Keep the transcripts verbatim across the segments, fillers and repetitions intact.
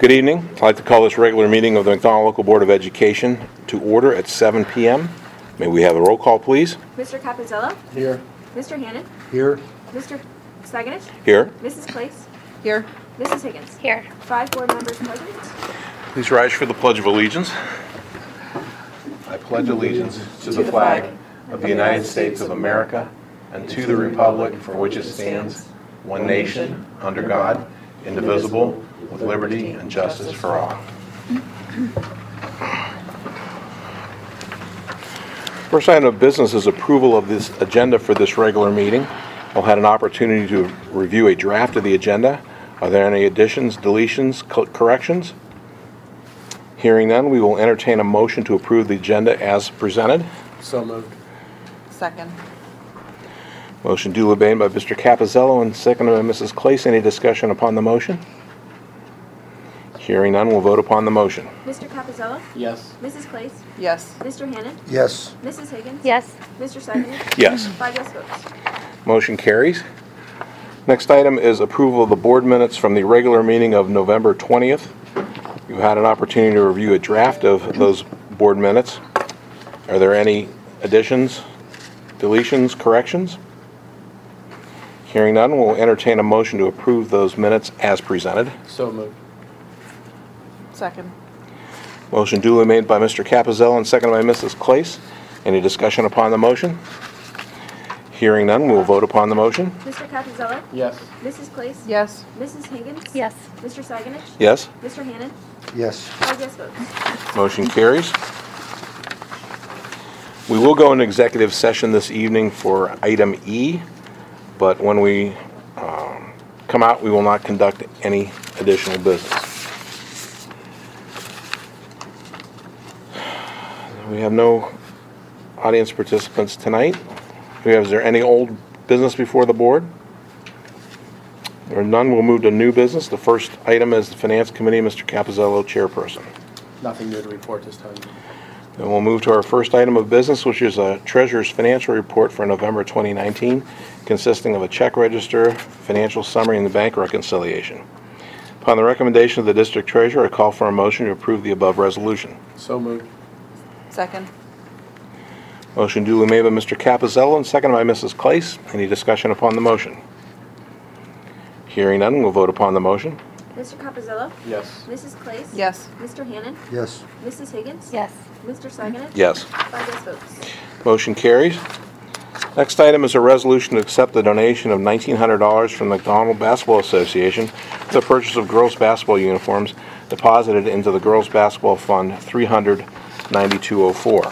Good evening. I'd like to call this regular meeting of the McDonald Local Board of Education to order at seven p m May we have a roll call, please? Mister Capizzello? Here. Mister Hannon? Here. Mister Saganich? Here. Missus Clace? Here. Missus Higgins? Here. Five board members present. Please rise for the Pledge of Allegiance. I pledge allegiance to the flag of the United States of America and to the republic for which it stands, one nation, under God, indivisible, with liberty and justice for all. First item of business is approval of this agenda for this regular meeting. We'll have an opportunity to review a draft of the agenda. Are there any additions, deletions, co- corrections? Hearing none, we will entertain a motion to approve the agenda as presented. So moved. Second. Motion duly made by Mister Capizzello and seconded by Missus Clace. Any discussion upon the motion? Hearing none, we'll vote upon the motion. Mister Capizzello? Yes. Missus Clace? Yes. Mister Hannon? Yes. Missus Higgins? Yes. Mister Saganich? Yes. Five yes votes. Motion carries. Next item is approval of the board minutes from the regular meeting of November twentieth. You had an opportunity to review a draft of those board minutes. Are there any additions, deletions, corrections? Hearing none, we'll entertain a motion to approve those minutes as presented. So moved. Second. Motion duly made by Mister Capizzello and seconded by Missus Clace. Any discussion upon the motion? Hearing none, we'll vote upon the motion. Mister Capizzello? Yes. Missus Clace? Yes. Missus Higgins? Yes. Mister Saganich? Yes? Mister Hannon? Yes. Five yes votes. Motion carries. We will go into executive session this evening for item E, but when we um, come out, we will not conduct any additional business. We have no audience participants tonight. We have, is there any old business before the board? There are none. We'll move to new business. The first item is the Finance Committee, Mister Capizzello, chairperson. Nothing new to report this time. Then we'll move to our first item of business, which is a treasurer's financial report for November twenty nineteen, consisting of a check register, financial summary, and the bank reconciliation. Upon the recommendation of the district treasurer, I call for a motion to approve the above resolution. So moved. Second. Motion duly made by Mister Capizzello and seconded by Missus Clace. Any discussion upon the motion? Hearing none, we'll vote upon the motion. Mister Capizzello? Yes. Missus Clace? Yes. Mister Hannon? Yes. Missus Higgins? Yes. Mister Saganich? Yes. Five yes votes. Motion carries. Next item is a resolution to accept the donation of nineteen hundred dollars from the McDonald Basketball Association for the purchase of girls' basketball uniforms deposited into the Girls Basketball Fund three hundred ninety-two oh four.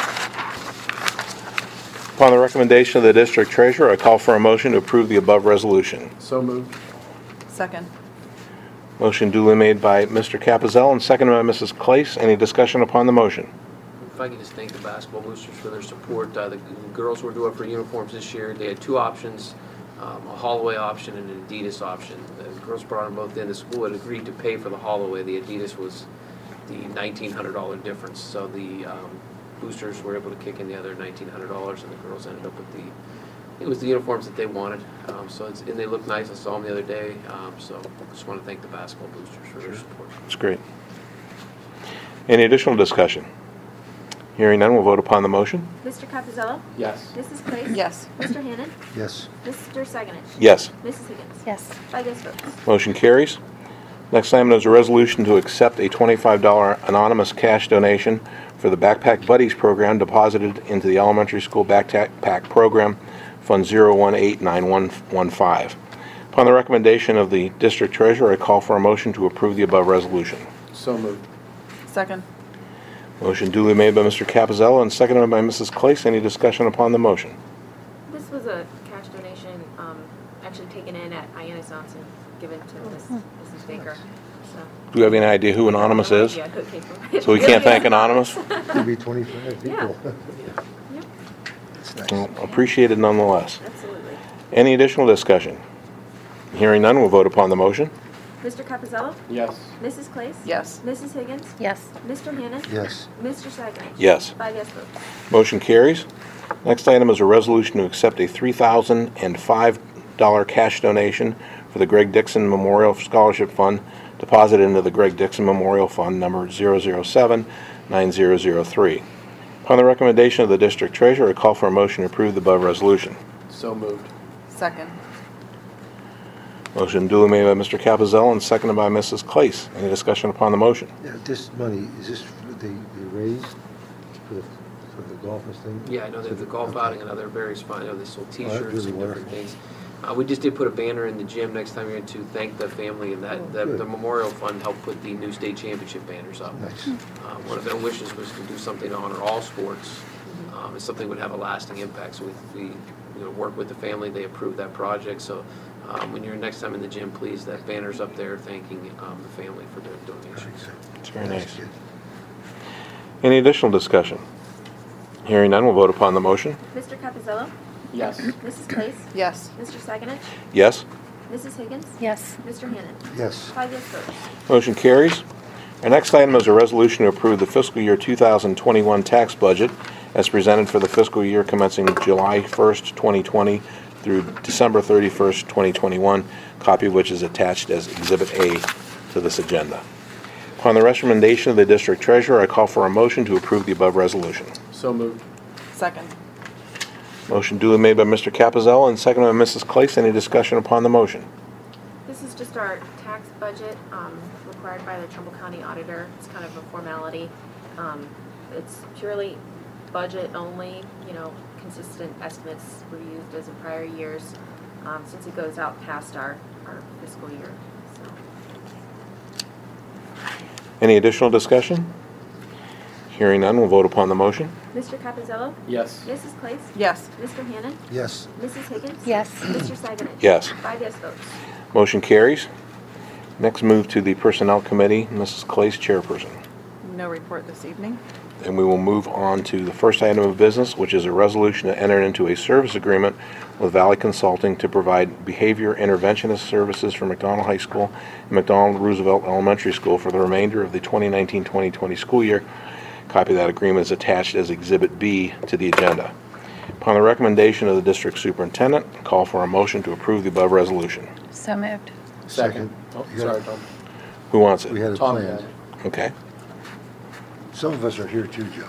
Upon the recommendation of the district treasurer, I call for a motion to approve the above resolution. So moved. Second. Motion duly made by Mister Capizzello and seconded by Missus Clace. Any discussion upon the motion? If I could just thank the basketball boosters for their support. Uh, the girls were due up for uniforms this year. They had two options, um, a Holloway option and an Adidas option. The girls brought them both in. The school had agreed to pay for the Holloway. The Adidas was the nineteen hundred dollars difference. So the um, boosters were able to kick in the other nineteen hundred dollars, and the girls ended up with the, it was the uniforms that they wanted. Um, so it's, and they look nice. I saw them the other day. Um, so I just want to thank the basketball boosters for their support. That's great. Any additional discussion? Hearing none, we'll vote upon the motion. Mister Capizzello? Yes. Missus Clace? Yes. Mister Hannon? Yes. Mister Saganich? Yes. Missus Higgins? Yes. Five yes votes. Motion carries. Next item is a resolution to accept a twenty-five dollars anonymous cash donation for the Backpack Buddies program deposited into the elementary school backpack program, Fund zero one eight nine one one five. Upon the recommendation of the district treasurer, I call for a motion to approve the above resolution. So moved. Second. Motion duly made by Mister Capizzello and seconded by Missus Clace. Any discussion upon the motion? This was a cash donation, um, actually taken in at Ionisance and given to Miss Missus Baker. So. Do we have any idea who Anonymous No is? idea who it came from. So we can't thank Anonymous? Could be twenty-five people. Yeah. Yep, That's nice. Well, appreciated nonetheless. absolutely. Any additional discussion? Hearing none, we'll vote upon the motion. Mister Capizzello? Yes. Missus Clace? Yes. Missus Higgins? Yes. Mister Hannon? Yes. Mister Saganich? Yes. Five yes votes. Motion carries. Next item is a resolution to accept a three thousand five dollars cash donation for the Greg Dixon Memorial Scholarship Fund deposited into the Greg Dixon Memorial Fund number zero zero seven nine zero zero three. Upon the recommendation of the District Treasurer, I call for a motion to approve the above resolution. So moved. Second. Motion duly made by Mister Capizell and seconded by Missus Clace. Any discussion upon the motion? Yeah, this money, is this for the, the raise for the, for the golf and thing? Yeah, I know they have the golf outing and other various, fun- I know they sold that's T-shirts really and different wonderful. things. Uh, we just did put a banner in the gym next time you're in to thank the family, and that, Oh, that good. the Memorial Fund helped put the new state championship banners up. Nice. Uh, One of their wishes was to do something to honor all sports, um, and something would have a lasting impact. So we, we, you know, worked with the family, they approved that project. So um, when you're next time in the gym, please, that banner's up there thanking um, the family for their donations. It's very nice. Good. Any additional discussion? Hearing none, we'll vote upon the motion. Mister Capizzello? Yes. Missus Place? Yes. Mister Saganich? Yes? Missus Higgins? Yes. Mister Hannon? Yes. Five yes votes. Motion carries. Our next item is a resolution to approve the fiscal year two thousand twenty-one tax budget as presented for the fiscal year commencing July first, twenty twenty through December thirty-first, twenty twenty-one, copy of which is attached as Exhibit A to this agenda. Upon the recommendation of the District Treasurer, I call for a motion to approve the above resolution. So moved. Second. Motion duly made by Mister Capizell and seconded by Missus Clace. Any discussion upon the motion? This is just our tax budget, um, required by the Trumbull County Auditor. It's kind of a formality. Um, it's purely budget only, you know, consistent estimates were used as in prior years, um, since it goes out past our, our fiscal year, so. Any additional discussion? Hearing none, we'll vote upon the motion. Mister Capizzello? Yes. Missus Place? Yes. Mister Hannon? Yes. Missus Higgins? Yes. Mister Saganich? Yes. Five yes votes. Motion carries. Next, move to the Personnel Committee. Missus Clace, Chairperson. No report this evening. And we will move on to the first item of business, which is a resolution to enter into a service agreement with Valley Consulting to provide behavior interventionist services for McDonald High School and McDonald Roosevelt Elementary School for the remainder of the twenty nineteen twenty twenty school year. Copy of that agreement is attached as Exhibit B to the agenda. Upon the recommendation of the District Superintendent, I call for a motion to approve the above resolution. So moved. Second. Oh, You sorry, got Tom. Who wants We it? had it Tom planned. had it. Okay. Some of us are here too, Joe.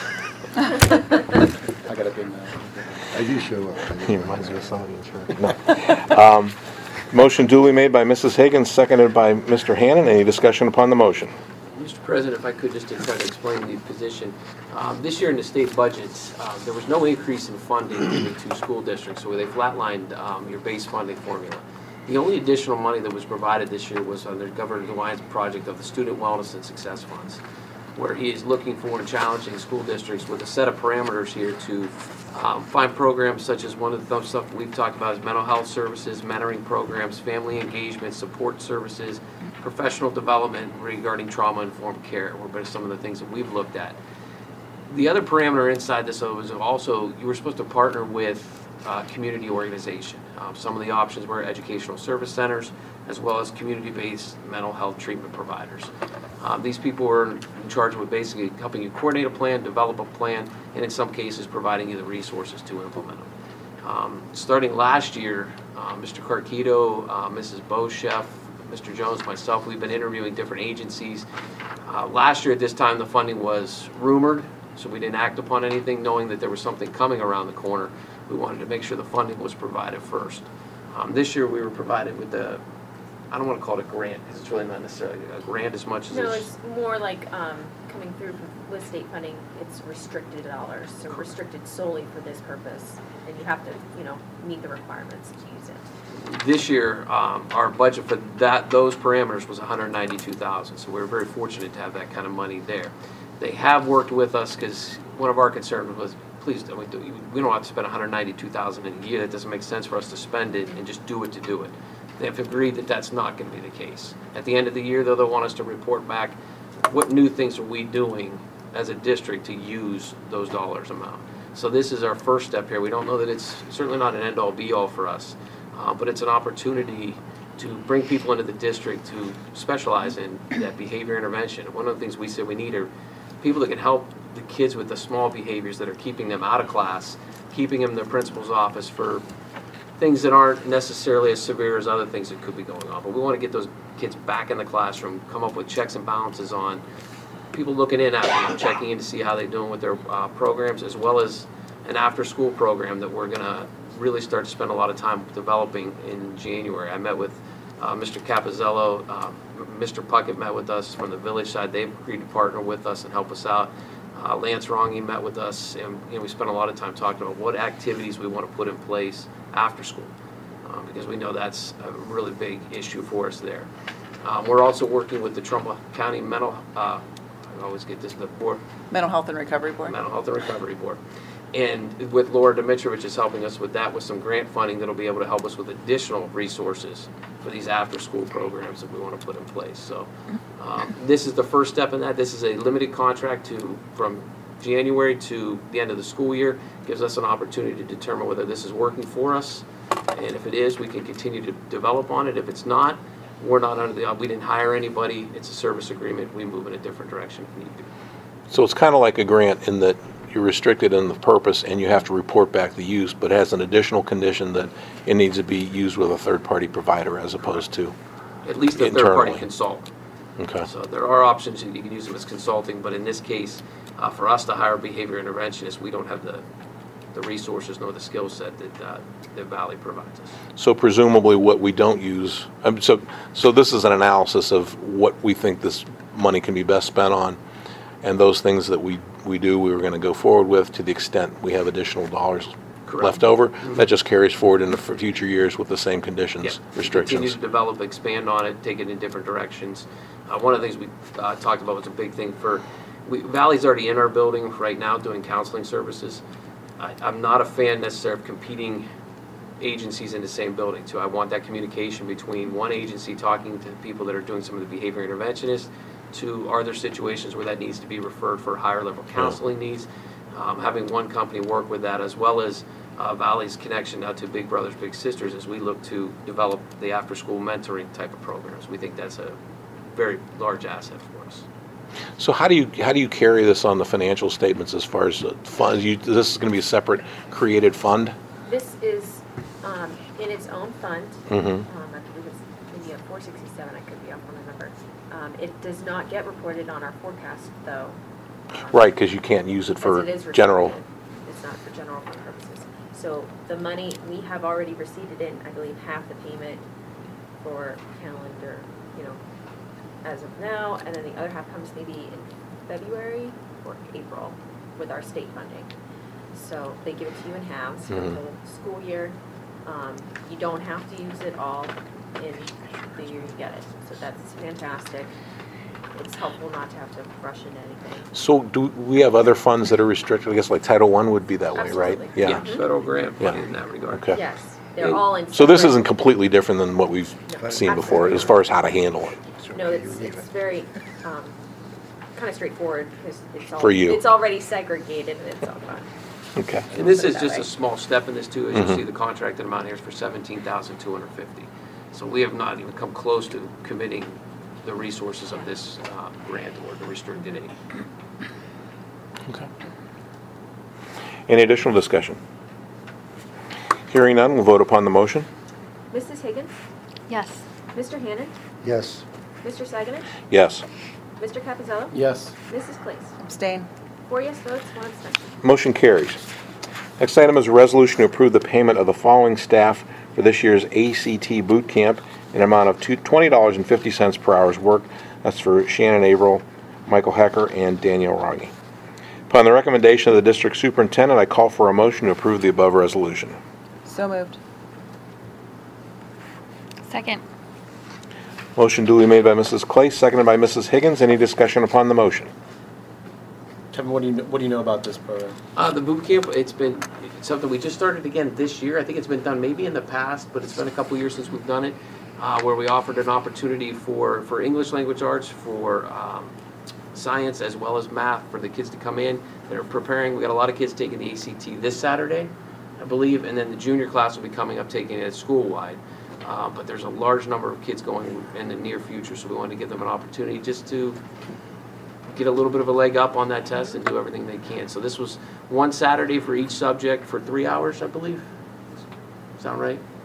I got a good man. I do show up. He reminds me of somebody in church. No. Um, Motion duly made by Missus Higgins, seconded by Mister Hannon. Any discussion upon the motion? Mister President, if I could just to try to explain the position. Um, This year in the state budgets, uh, there was no increase in funding to the two school districts, so they flatlined um, your base funding formula. The only additional money that was provided this year was under Governor DeWine's project of the Student Wellness and Success Funds, where he is looking for and challenging school districts with a set of parameters here to um, find programs such as one of the stuff we've talked about is mental health services, mentoring programs, family engagement, support services, professional development regarding trauma-informed care, were some of the things that we've looked at. The other parameter inside this though is also you were supposed to partner with uh, community organization. Um, some of the options were educational service centers as well as community-based mental health treatment providers. Um, these people were in charge with basically helping you coordinate a plan, develop a plan, and in some cases providing you the resources to implement them. Um, starting last year, uh, Mister Carquito, uh, Missus Beauchef, Mister Jones, myself, we've been interviewing different agencies. Uh, last year at this time, the funding was rumored, so we didn't act upon anything, knowing that there was something coming around the corner. We wanted to make sure the funding was provided first. Um, this year, we were provided with the, I don't want to call it a grant, because it's really not necessarily a grant as much as No, it's, it's more like, um, coming through with state funding, it's restricted dollars, so restricted solely for this purpose. And you have to, you know, meet the requirements to use it. this year, um, our budget for that, those parameters was one hundred ninety-two thousand dollars, so we were very fortunate to have that kind of money there. They have worked with us, because one of our concerns was, please, don't we do- we don't have to spend one hundred ninety-two thousand dollars in a year. That doesn't make sense for us to spend it and just do it to do it. They have agreed that that's not going to be the case. At the end of the year, though, they'll want us to report back what new things are we doing as a district to use those dollars amount. So this is our first step here. We don't know that it's certainly not an end-all be-all for us, uh, but it's an opportunity to bring people into the district to specialize in that behavior intervention. One of the things we said we need are people that can help the kids with the small behaviors that are keeping them out of class, keeping them in their principal's office for things that aren't necessarily as severe as other things that could be going on. But we want to get those kids back in the classroom, come up with checks and balances on people looking in at them, checking in to see how they're doing with their uh, programs, as well as an after-school program that we're going to really start to spend a lot of time developing in January. I met with uh, Mister Capizzello, uh, Mister Puckett met with us from the village side. They've agreed to partner with us and help us out. Uh, Lance Rongi met with us, and you know, we spent a lot of time talking about what activities we want to put in place after school, um, because we know that's a really big issue for us there. Um, we're also working with the Trumbull County Mental, uh, I always get this, the board, Mental Health and Recovery Board. Mental Health and Recovery Board. And with Laura Dimitrovich is helping us with that, with some grant funding that'll be able to help us with additional resources for these after-school programs that we want to put in place. So um, this is the first step in that. This is a limited contract to from January to the end of the school year. Gives us an opportunity to determine whether this is working for us. And if it is, we can continue to develop on it. If it's not, we're not under the, we didn't hire anybody. It's a service agreement. We move in a different direction if need be. So it's kind of like a grant in that you're restricted in the purpose and you have to report back the use, but has an additional condition that it needs to be used with a third-party provider as opposed to At least a internally. third-party consultant. Okay. So there are options, you can use them as consulting, but in this case, uh, for us to hire behavior interventionists, we don't have the, the resources nor the skill set that, uh, that Valley provides us. So presumably what we don't use, um, so, so this is an analysis of what we think this money can be best spent on, and those things that we, we do, we were going to go forward with to the extent we have additional dollars Correct. left over. That just carries forward into f- future years with the same conditions, Yeah. restrictions. Continue to develop, expand on it, take it in different directions. Uh, one of the things we uh, talked about was a big thing for, we, Valley's already in our building right now doing counseling services. I, I'm not a fan necessarily of competing agencies in the same building too. I want that communication between one agency talking to people that are doing some of the behavior interventionists, to are there situations where that needs to be referred for higher level counseling needs. Um, having one company work with that, as well as uh, Valley's connection now to Big Brothers Big Sisters as we look to develop the after school mentoring type of programs. We think that's a very large asset for us. So how do you, how do you carry this on the financial statements as far as uh, funds? You, this is going to be a separate created fund? This is um, in its own fund. Mm-hmm. Um, I believe it's maybe a four sixty-seven, I could be off on the number. Um, It does not get reported on our forecast, though. um, Right, because you can't use it because for it is general. restricted. It's not for general fund purposes. So the money, we have already received in, I believe, half the payment for calendar, you know, as of now, and then the other half comes maybe in February or April with our state funding. So they give it to you in halves for the Mhm. whole school year. Um, You don't have to use it all in the year you get it, so that's fantastic. It's helpful not to have to rush into anything. So do we have other funds that are restricted? I guess like Title One would be that way, right? Absolutely. Yeah. Federal grant money Yeah. in that regard. Okay. Yes, they're And all in. So this separate- isn't completely different than what we've No, seen before absolutely as far as how to handle it. No, it's, it's very, um, kind of straightforward, because it's all. For you. It's already segregated and it's all fun. Okay. And this Put it is that just way. a small step in this too. As you Mhm. see, the contracted amount here is for seventeen thousand two hundred fifty. So we have not even come close to committing the resources of this uh, grant or the restricted aid. Okay. Any additional discussion? Hearing none, we'll vote upon the motion. Missus Higgins? Yes. Mister Hannan? Yes. Mister Saganich? Yes. Mister Capizzello? Yes. Missus Cleese? Abstain. Four yes votes, one abstention. Motion carries. Next item is a resolution to approve the payment of the following staff for this year's A C T boot camp in an amount of two- twenty dollars and fifty cents per hour's work. That's for Shannon Averill, Michael Hecker, and Danielle Rongi. Upon the recommendation of the district superintendent, I call for a motion to approve the above resolution. So moved. Second. Motion duly made by Missus Clay, seconded by Missus Higgins. Any discussion upon the motion? Kevin, what do you kn- what do you know about this program? Uh, the boot camp, it's been it's something we just started again this year. I think it's been done maybe in the past, but it's been a couple years since we've done it, uh, where we offered an opportunity for, for English language arts, for um, science, as well as math for the kids to come in. They're preparing. We got a lot of kids taking the A C T this Saturday, I believe, and then the junior class will be coming up taking it school-wide. Uh, but there's a large number of kids going in the near future, so we wanted to give them an opportunity just to get a little bit of a leg up on that test and do everything they can. So this was one Saturday for each subject for three hours, I believe. Sound right?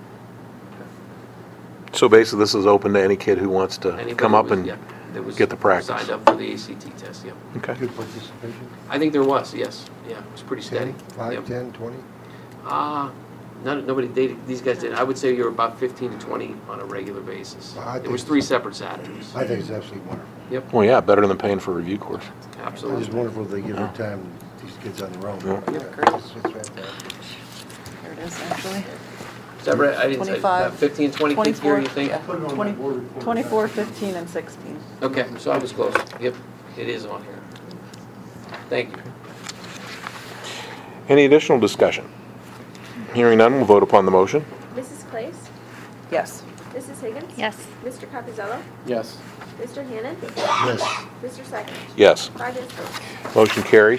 So basically, this is open to any kid who wants to Anybody come up was- and, yeah, that was get the practice. Signed up for the A C T test, yeah. okay. Good participation? I think there was, yes, yeah, it was pretty steady. Ten, five, Yep. ten, twenty? Uh, none, nobody, they, these guys didn't, I would say you're about fifteen to twenty on a regular basis. Well, I It was think- three separate Saturdays. I think it's absolutely wonderful. Yep, Well, yeah, better than paying for a review course. It's just absolutely. wonderful they give their time, these kids on their own. Yeah. Yeah, Great. It's it's fantastic. Here it is, actually. Is that right? I didn't say, twenty-five. about fifteen, twenty kids here, you think? yeah, twenty, twenty-four, fifteen, and sixteen. Okay, so I was close. Yep, it is on here. Thank you. Any additional discussion? Hearing none, we'll vote upon the motion. Missus Clace, Yes. Missus Higgins? Yes. Mister Capizzello? Yes. Mister Hannon? Yes, Mister Saginich? Yes. Five yes votes. Motion carries.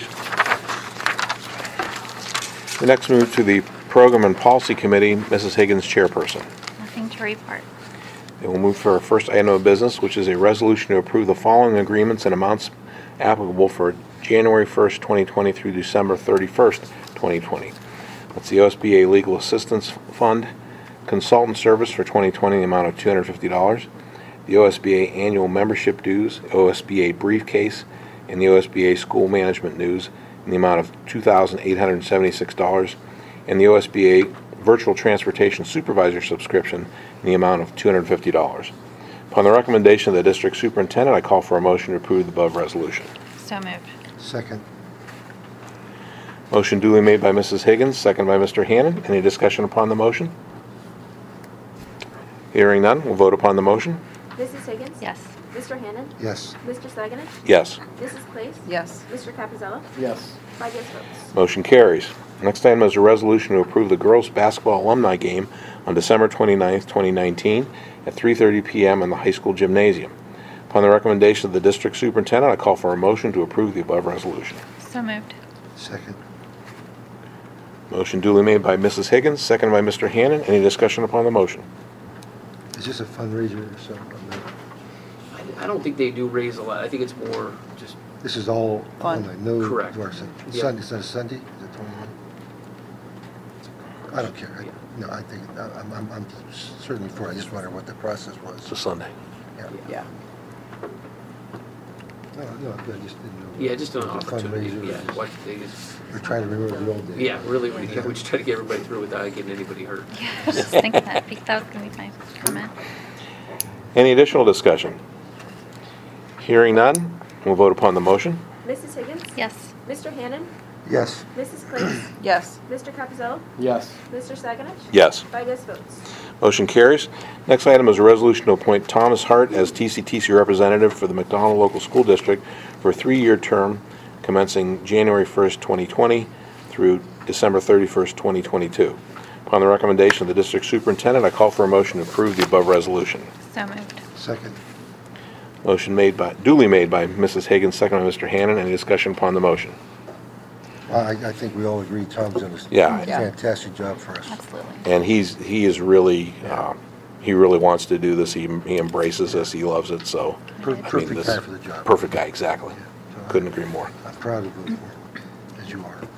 We next move to the Program and Policy Committee, Missus Higgins, chairperson. Nothing to report. And we'll move for our first item of business, which is a resolution to approve the following agreements and amounts applicable for January first, twenty twenty through December thirty-first, twenty twenty. That's the O S B A Legal Assistance Fund Consultant Service for twenty twenty, the amount of two hundred fifty dollars. The O S B A Annual Membership Dues, O S B A Briefcase, and the O S B A School Management Dues in the amount of two thousand eight hundred seventy-six dollars. And the O S B A Virtual Transportation Supervisor subscription in the amount of two hundred fifty dollars. Upon the recommendation of the District Superintendent, I call for a motion to approve the above resolution. So moved. second, Motion duly made by Missus Higgins, second by Mister Hannon. Any discussion upon the motion? Hearing none, we'll vote upon the motion. Missus Higgins? Yes. Mister Hannon? yes, Mister Saginich? Yes. Missus Clace? Yes. Mister Capizzello? Yes. Five yes votes. Motion carries. Next item is a resolution to approve the girls' basketball alumni game on December twenty-ninth, twenty nineteen at three thirty p m in the high school gymnasium. Upon the recommendation of the district superintendent, I call for a motion to approve the above resolution. So moved. second, Motion duly made by Missus Higgins, seconded by Mister Hannon. Any discussion upon the motion? is this a fundraiser or something? I, I don't think they do raise a lot. I think it's more just, This is all Fun. online, no, Correct. or is it Yeah. Sunday, is that a Sunday? Is it twenty-one? I don't care, I- Yeah. no, I think, I- I'm, I'm, I'm certainly for it, I just wonder what the process was. It's a Sunday. Yeah. Yeah. No, no, I just didn't know. yeah, just an It was a opportunity. fundraiser, Yeah, just- what they just, We're trying to remember the old days. yeah, really, we, yeah, we just try to get everybody through without getting anybody hurt. Yeah, I was just thinking that. I think that was going to be my comment. Any additional discussion? Hearing none, we'll vote upon the motion. Missus Higgins? Yes. Mister Hannon? Yes, Missus Clace? Yes. Mister Capizzello? Yes. Mister Saginich? Yes. Five yes votes. Motion carries. Next item is a resolution to appoint Thomas Hart as T C T C representative for the McDonald Local School District for a three-year term commencing January first, twenty twenty through December thirty-first, twenty twenty-two. Upon the recommendation of the district superintendent, I call for a motion to approve the above resolution. So moved. second, Motion made by, duly made by Missus Higgins, second by Mister Hannon. Any discussion upon the motion? I, I think we all agree Tom's done a Yeah. Yeah. fantastic job for us. Absolutely. And he's, he is really, um, he really wants to do this. He, he embraces this. He loves it, so. Per- I mean, Perfect this- guy for the job. Perfect guy, exactly. So I- Couldn't agree more. I'm proud to vote for him, as you are.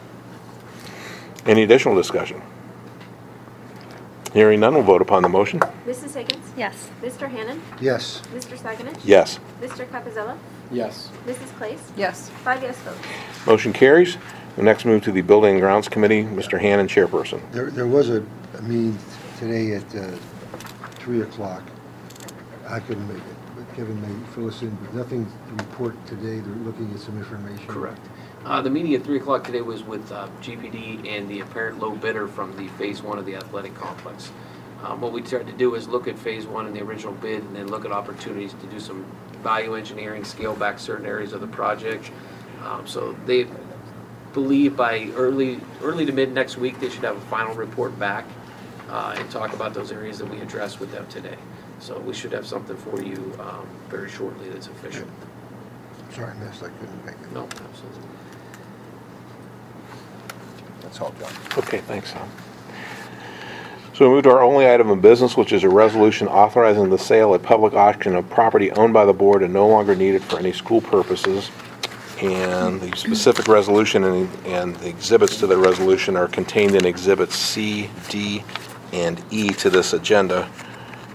Any additional discussion? Hearing none, we'll vote upon the motion. Missus Higgins? Yes. Mister Hannon? Yes, Mister Saginich? Yes. Mister Capizzello? Yes. Missus Clace? Yes. Five yes votes. Motion carries. We next move to the Building and Grounds Committee. Mister Hannon, chairperson. there, there was a, a meeting today at, uh, three o'clock. I couldn't make it, but Kevin may fill us in, but nothing to report today. They're looking at some information. Correct. Uh, the meeting at three o'clock today was with uh, G P D and the apparent low bidder from the phase one of the athletic complex. Um, what we tried to do is look at phase one and the original bid and then look at opportunities to do some value engineering, scale back certain areas of the project. Um, so they believe by early, early to mid next week, they should have a final report back uh, and talk about those areas that we addressed with them today. So we should have something for you um, very shortly that's official. Sorry, I missed, I couldn't make it. No, absolutely. That's all, John. Okay, thanks, Tom. So we move to our only item of business, which is a resolution authorizing the sale at public auction of property owned by the board and no longer needed for any school purposes. And the specific resolution and, and the exhibits to the resolution are contained in Exhibits C, D, and E to this agenda.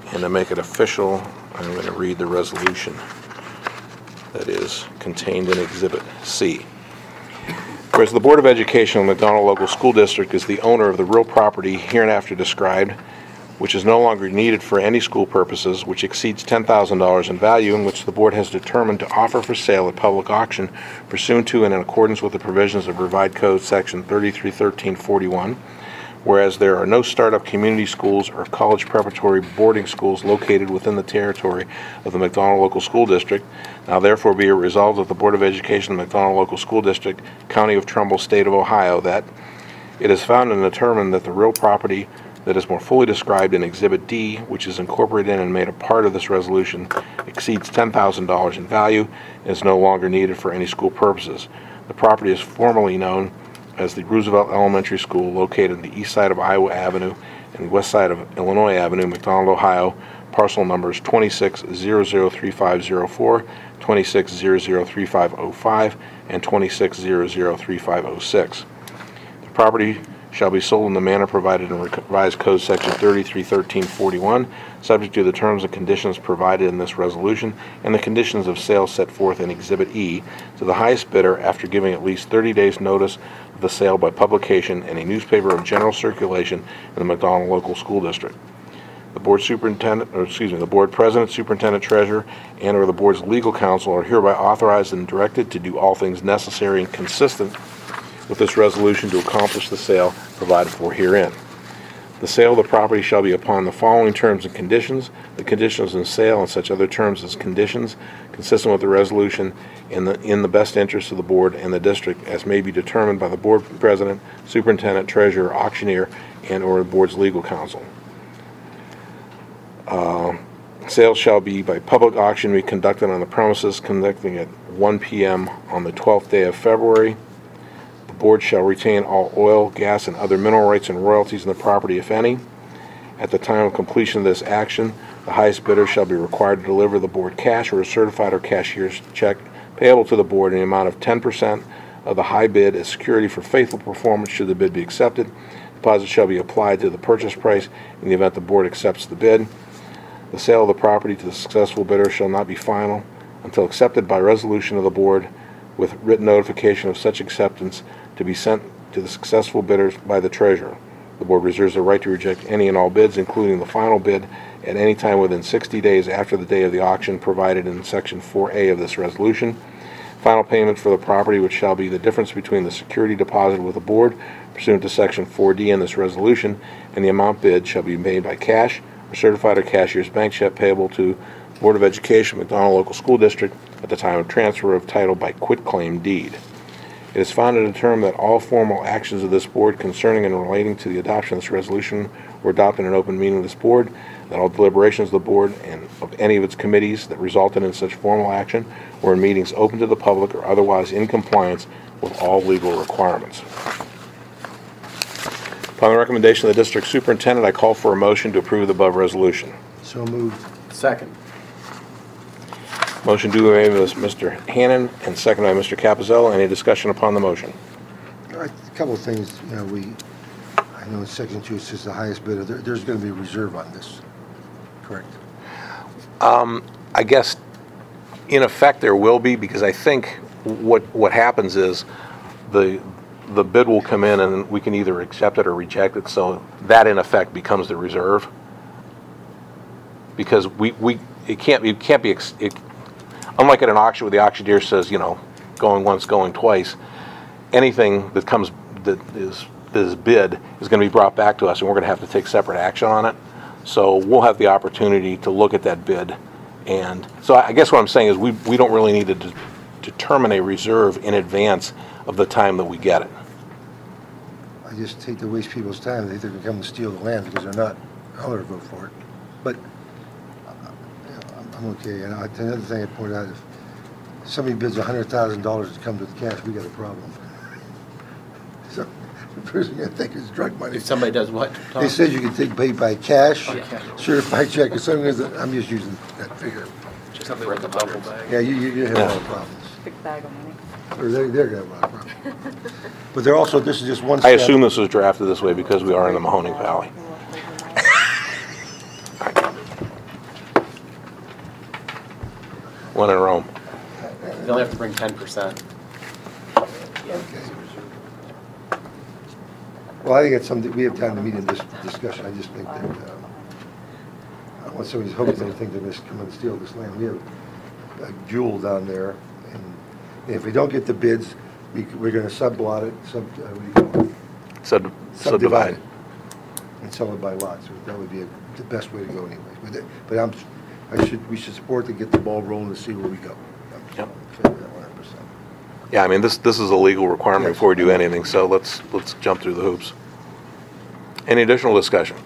And to make it official, I'm going to read the resolution that is contained in Exhibit C. Whereas the Board of Education of the McDonald Local School District is the owner of the real property hereinafter described, which is no longer needed for any school purposes, which exceeds ten thousand dollars in value, and which the Board has determined to offer for sale at public auction pursuant to and in accordance with the provisions of Revised Code Section thirty-three thirteen forty-one. Whereas there are no startup community schools or college preparatory boarding schools located within the territory of the McDonald Local School District, now therefore be it resolved that the Board of Education of the McDonald Local School District, County of Trumbull, State of Ohio, that it is found and determined that the real property that is more fully described in Exhibit D, which is incorporated in and made a part of this resolution, exceeds ten thousand dollars in value and is no longer needed for any school purposes. The property is formerly known as the Roosevelt Elementary School, located on the east side of Iowa Avenue and west side of Illinois Avenue, McDonald, Ohio. Parcel numbers twenty-six zero zero three five zero four, twenty-six zero zero three five zero five, and twenty-six zero zero three five zero six. The property shall be sold in the manner provided in Revised Code Section thirty-three thirteen forty-one, subject to the terms and conditions provided in this resolution and the conditions of sale set forth in Exhibit E, to the highest bidder after giving at least thirty days notice of the sale by publication in a newspaper of general circulation in the McDonald Local School District. The Board Superintendent, or excuse me, the Board President, Superintendent, Treasurer, and or the Board's legal counsel are hereby authorized and directed to do all things necessary and consistent with this resolution to accomplish the sale provided for herein. The sale of the property shall be upon the following terms and conditions. The conditions in sale and such other terms as conditions consistent with the resolution in the in the best interest of the Board and the district as may be determined by the Board President, Superintendent, Treasurer, Auctioneer, and or the Board's legal counsel. Uh, sales shall be by public auction be conducted on the premises conducting at one p m on the twelfth day of February. The Board shall retain all oil, gas, and other mineral rights and royalties in the property, if any. At the time of completion of this action, the highest bidder shall be required to deliver the Board cash or a certified or cashier's check payable to the Board in the amount of ten percent of the high bid as security for faithful performance should the bid be accepted. Deposit shall be applied to the purchase price in the event the Board accepts the bid. The sale of the property to the successful bidder shall not be final until accepted by resolution of the Board, with written notification of such acceptance to be sent to the successful bidders by the Treasurer. The Board reserves the right to reject any and all bids, including the final bid, at any time within sixty days after the day of the auction provided in Section four A of this resolution. Final payment for the property, which shall be the difference between the security deposited with the Board pursuant to Section four D in this resolution, and the amount bid shall be made by cash or certified or cashier's bank check payable to Board of Education, McDonald Local School District, at the time of transfer of title by quitclaim deed. It is found and determined that all formal actions of this Board concerning and relating to the adoption of this resolution were adopted in an open meeting of this Board, that all deliberations of the Board and of any of its committees that resulted in such formal action were in meetings open to the public or otherwise in compliance with all legal requirements. Upon the recommendation of the District Superintendent, I call for a motion to approve the above resolution. So moved. Second. Motion duly made by Mister Hannan and seconded by Mister Capizella. Any discussion upon the motion? All right, a couple of things, you know, we, I know in section two it says the highest bidder, there, there's gonna be a reserve on this, correct? I guess, in effect, there will be, because I think what what happens is the the bid will come in and we can either accept it or reject it, so that in effect becomes the reserve. Because we, we it can't be, it can't be, ex- it, unlike at an auction where the auctioneer says, you know, going once, going twice, anything that comes, that is, that is bid is going to be brought back to us, and we're going to have to take separate action on it. So we'll have the opportunity to look at that bid. And so I guess what I'm saying is we, we don't really need to de- determine a reserve in advance of the time that we get it. I just hate to waste people's time, they think they're gonna come and steal the land because they're not, I'll never vote for it. But, uh, you know, I'm- I'm okay, and I- another thing I point out, if somebody bids a hundred thousand dollars to come to the cash, we got a problem. So, the person gonna think it's drug money. If somebody does what, Tom? They said you could take, pay by cash, Okay. certified check, or something, I'm just using that figure. Something with the bubble bag. Yeah, you, you you have a lot of problems. Big bag of money. Or they, they're gonna have a lot of problems. But they're also, this is just one I step. assume this was drafted this way because we are in the Mahoning Valley. When in Rome. They only have to bring ten percent. Okay. Well, I think it's something, we have time to meet in this discussion. I just think that, um, I want somebody's hoping they think they're going to come and steal this land. We have a jewel down there, and if we don't get the bids, we, we're going to sublet it, sub, uh, what do you call it? Sub- Subdivide subdivide. it and sell it by lots. That would be a- the best way to go anyway. But, that- but I'm, I should, we should support to get the ball rolling to see where we go. I'm Yep. in favor of that one hundred percent. Yeah, I mean, this, this is a legal requirement Yes. before we do anything, so let's, let's jump through the hoops. Any additional discussion?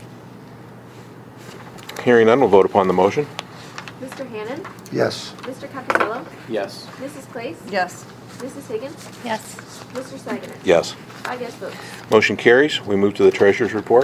Hearing none, we'll vote upon the motion. Mister Hannon? Yes. Mister Capitello? Yes. Missus Clace? Yes. Missus Higgins? Yes. Mister Seigener? Yes. Five yes votes. Motion carries. We move to the treasurer's report.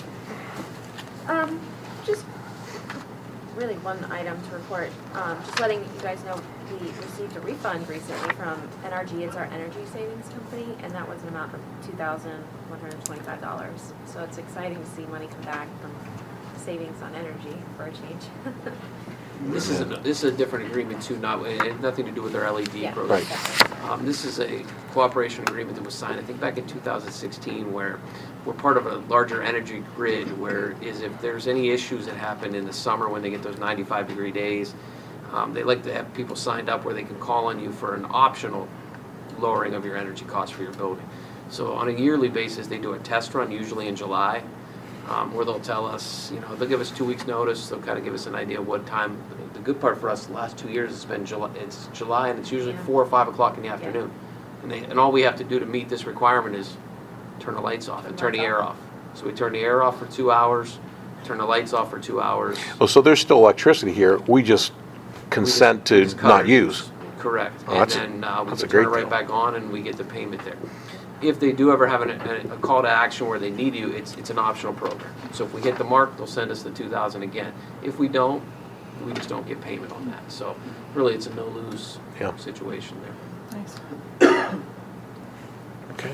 Um, just really one item to report. Um, just letting you guys know, we received a refund recently from N R G. It's our energy savings company, and that was an amount of two thousand one hundred twenty-five dollars. So it's exciting to see money come back from savings on energy for a change. This is, a this is a different agreement too, not, it had nothing to do with our L E D Yeah, program. Right. Um, This is a cooperation agreement that was signed, I think, back in two thousand sixteen, where we're part of a larger energy grid, where is if there's any issues that happen in the summer when they get those ninety-five degree days, um, they like to have people signed up where they can call on you for an optional lowering of your energy costs for your building. So on a yearly basis, they do a test run, usually in July, um, where they'll tell us, you know, they'll give us two weeks' notice. They'll kind of give us an idea of what time. The good part for us, the last two years, has been July. It's July, and it's usually Yeah. four or five o'clock in the afternoon. And, they, and all we have to do to meet this requirement is turn the lights off and turn the air off. So we turn the air off for two hours, turn the lights off for two hours. Oh, so there's still electricity here. We just consent We to just cut not our use. Correct. Oh, And that's a- then uh, we that's can a turn it great right deal. back on, and we get the payment there. If they do ever have an, a, a call to action where they need you, it's it's an optional program. So if we hit the mark, they'll send us the two thousand again. If we don't, we just don't get payment on that. So really, it's a no-lose Yeah. situation there. Nice. Okay.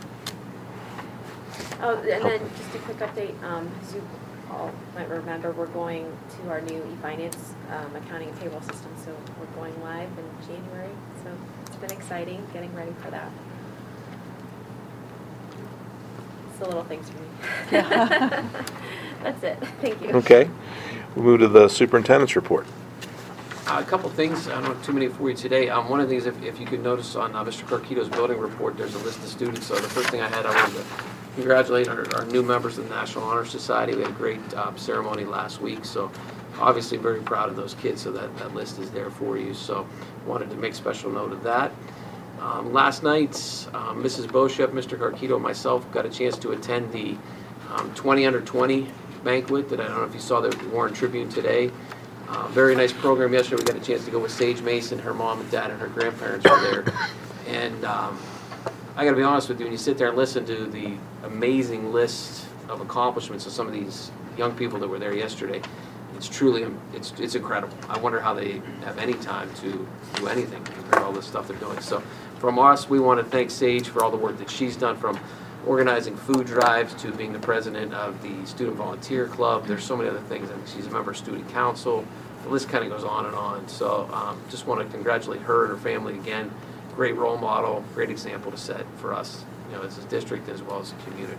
Oh, and then just a quick update, um, as you all might remember, we're going to our new e-finance, um, accounting and payroll system, so we're going live in January, so it's been exciting, getting ready for that. It's the little things for me. That's it, thank you. Okay. We move to the superintendent's report. Uh, a couple things, I don't have too many for you today. Um, one of the things, if, if you could notice on uh, Mister Carquito's building report, there's a list of students. So the first thing I had, I wanted to congratulate our, our new members of the National Honor Society. We had a great uh, ceremony last week, so obviously very proud of those kids. So that, that list is there for you. So wanted to make special note of that. Um, last night, um, Missus Boshef, Mister Carquito, and myself got a chance to attend the um, twenty under twenty banquet that I don't know if you saw the Warren Tribune today. Uh, very nice program yesterday. We got a chance to go with Sage Mason, her mom and dad, and her grandparents were there. And um, I got to be honest with you, when you sit there and listen to the amazing list of accomplishments of some of these young people that were there yesterday, it's truly, it's it's incredible. I wonder how they have any time to do anything compared to all the stuff they're doing. So from us, we want to thank Sage for all the work that she's done, from organizing food drives to being the president of the Student Volunteer Club. There's so many other things. I think she's a member of Student Council. The list kind of goes on and on. So um, just want to congratulate her and her family again. Great role model, great example to set for us, you know, as a district as well as a community.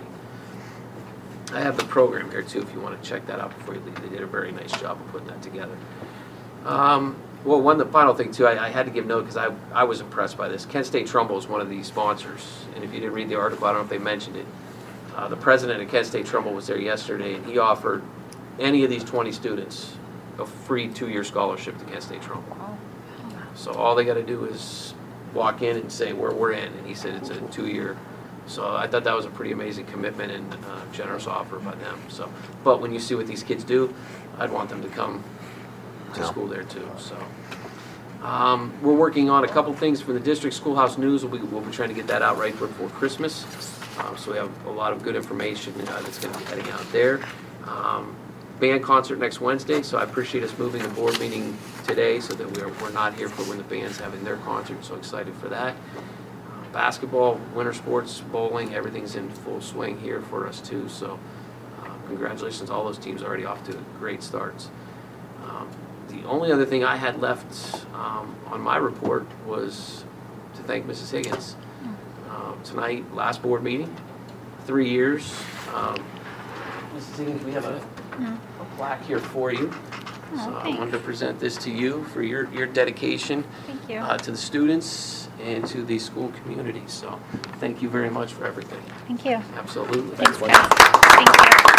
I have the program here too if you want to check that out before you leave. They did a very nice job of putting that together. Um, well, one the final thing too, I, I had to give note because I, I was impressed by this. Kent State Trumbull is one of the sponsors, and if you didn't read the article, I don't know if they mentioned it. Uh, the president of Kent State Trumbull was there yesterday, and he offered any of these twenty students a free two-year scholarship to Kent State Trumbull. So all they got to do is walk in and say, we're, we're in, and he said it's a two-year. So I thought that was a pretty amazing commitment and uh, generous offer by them. So, but when you see what these kids do, I'd want them to come to Yeah. school there too. So um, we're working on a couple things for the district. Schoolhouse News, we'll be, we'll be trying to get that out right before Christmas. Um, so we have a lot of good information uh, that's going to be heading out there. Um, band concert next Wednesday, so I appreciate us moving the board meeting today so that we're, we're not here for when the band's having their concert. So excited for that. Uh, basketball, winter sports, bowling, everything's in full swing here for us too. So uh, congratulations, all those teams already off to great starts. Um, the only other thing I had left um, on my report was to thank Missus Higgins. Um, Tonight, last board meeting, three years. Um, Missus Higgins, we have a a plaque here for you. Oh, So I thanks. wanted to present this to you for your, your dedication Thank you. uh, to the students and to the school community. So thank you very much for everything. Thank you. Absolutely. Thanks, Wendy. guys. Thank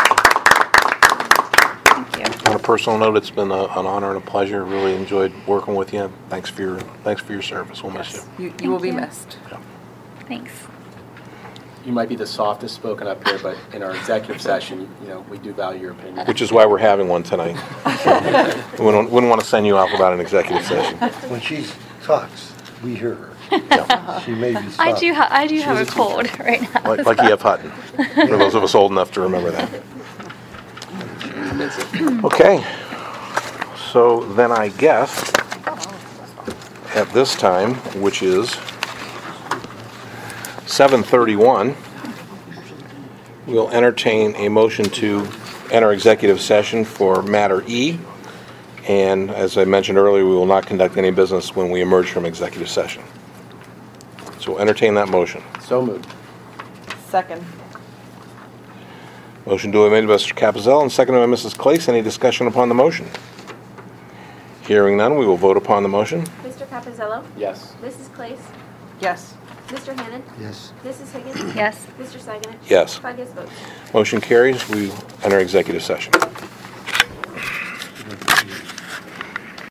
you. Thank you. On a personal note, it's been a- an honor and a pleasure. Really enjoyed working with you. Thanks for your, thanks for your service. We'll miss you. You, you will be you. missed. Thanks. You might be the softest spoken up here, but in our executive session, you know, we do value your opinion. Which is why we're having one tonight. We wouldn't, wouldn't want to send you off without an executive session. When she talks, we hear her. Yeah. She may be soft. I do, ha- I do have a was a cold right now. Like, like E F Hutton, for those of us old enough to remember that. That's it. Okay, so then I guess at this time, which is seven thirty-one, we'll entertain a motion to enter executive session for matter E. And as I mentioned earlier, we will not conduct any business when we emerge from executive session. So entertain that motion. So moved. Second. Motion duly made by Mister Capizell and seconded by Missus Clace. Any discussion upon the motion? Hearing none, we will vote upon the motion. Mister Capizzello? Yes. Missus Clace? Yes. Mister Hannon? Yes. Missus Higgins? Yes. Mister Saganich? Yes. Five yes votes. Motion carries. We enter executive session.